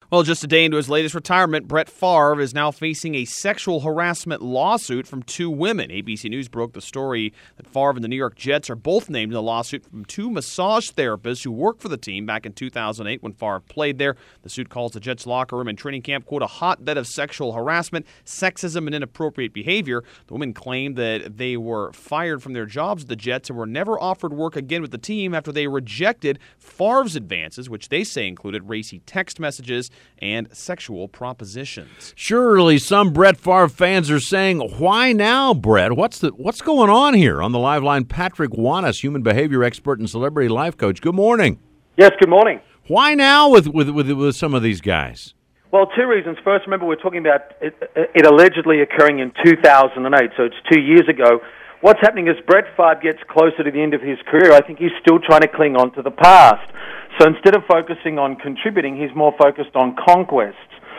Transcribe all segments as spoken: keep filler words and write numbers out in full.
Well, just a day into his latest retirement, Brett Favre is now facing a sexual harassment lawsuit from two women. A B C News broke the story that Favre and the New York Jets are both named in the lawsuit from two massage therapists who worked for the team back in two thousand eight when Favre played there. The suit calls the Jets locker room and training camp, quote, a hotbed of sexual harassment, sexism, and inappropriate behavior. The women claimed that they were fired from their jobs at the Jets and were never offered work again with the team after they rejected Favre's advances, which they say included racy text messages and sexual propositions. Surely some Brett Favre fans are saying, why now, Brett? What's the what's going on here? On the live line, Patrick Wanis, human behavior expert and celebrity life coach. Good morning. Yes, good morning. Why now with, with, with, with some of these guys? Well, two reasons. First, remember, we're talking about it, it allegedly occurring in two thousand eight, so it's two years ago. What's happening is Brett Favre gets closer to the end of his career. I think he's still trying to cling on to the past. So instead of focusing on contributing, he's more focused on conquests.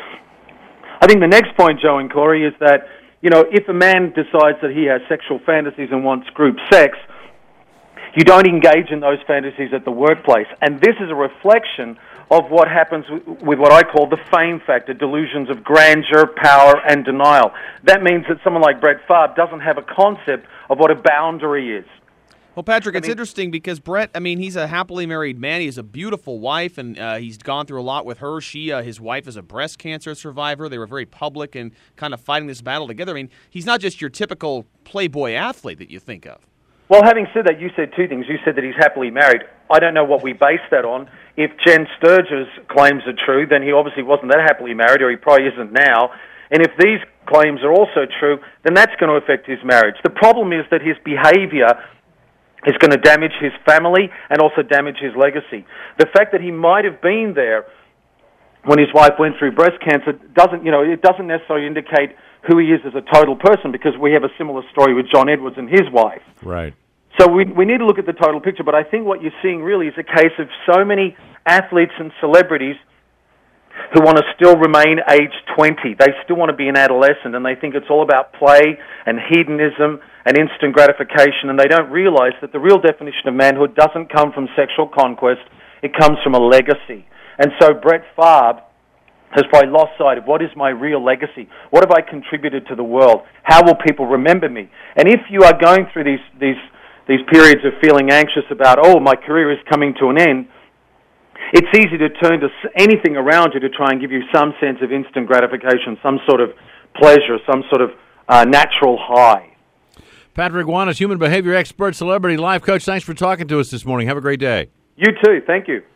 I think the next point, Joe and Corey, is that, you know, if a man decides that he has sexual fantasies and wants group sex, you don't engage in those fantasies at the workplace. And this is a reflection of what happens with what I call the fame factor, delusions of grandeur, power, and denial. That means that someone like Brett Favre doesn't have a concept of what a boundary is. Well, Patrick, I it's mean, interesting because Brett, I mean, he's a happily married man. He has a beautiful wife, and uh, he's gone through a lot with her. She, uh, his wife, is a breast cancer survivor. They were very public and kind of fighting this battle together. I mean, he's not just your typical playboy athlete that you think of. Well, having said that, you said two things. You said that he's happily married. I don't know what we base that on. If Jen Sturgis claims are true, then he obviously wasn't that happily married, or he probably isn't now. And if these claims are also true, then that's going to affect his marriage. The problem is that his behavior is going to damage his family and also damage his legacy. The fact that he might have been there when his wife went through breast cancer doesn't, you know, it doesn't necessarily indicate who he is as a total person, because we have a similar story with John Edwards and his wife. Right. So we we need to look at the total picture, but I think what you're seeing really is a case of so many athletes and celebrities who want to still remain age twenty. They still want to be an adolescent, and they think it's all about play and hedonism and instant gratification, and they don't realize that the real definition of manhood doesn't come from sexual conquest, it comes from a legacy. And so Brett Favre has probably lost sight of what is my real legacy. What have I contributed to the world? How will people remember me? And if you are going through these these these periods of feeling anxious about, oh, my career is coming to an end, it's easy to turn to anything around you to try and give you some sense of instant gratification, some sort of pleasure, some sort of uh, natural high. Patrick Wanis, human behavior expert, celebrity life coach. Thanks for talking to us this morning. Have a great day. You too. Thank you.